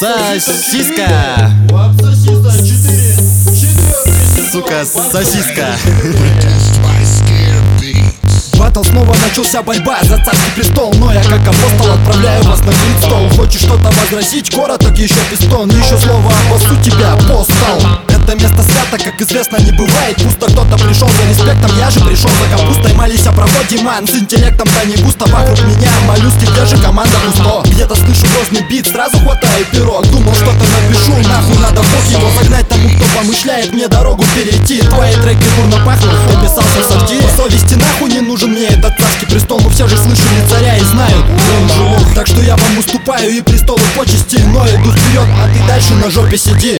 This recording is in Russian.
Сосиска. Сука, сосиска. Баттл снова начался, борьба за царский престол. Но я как апостол отправляю вас на гридстол. Хочешь что-то возразить? Короток еще пистон. Еще слово обоссу тебя, апостол. Это место свято, как известно, не бывает пусто. Кто-то пришел за респектом, я же пришел за капустой. Молись о проводе, ман, с интеллектом да не густо. Вокруг меня моллюски, где же команда пусто? Где-то слышу грозный бит, сразу хватаю перо. Думал, что-то напишу, нахуй надо бог его загнать тому, кто помышляет мне дорогу перейти. Твои треки бурно пахнут, кто писался в софте. Совести нахуй не нужен мне этот царский престол. Мы все же слышали царя и знают, он живот. Так что я вам уступаю и престолу почести. Но иду вперед, а ты дальше на жопе сиди.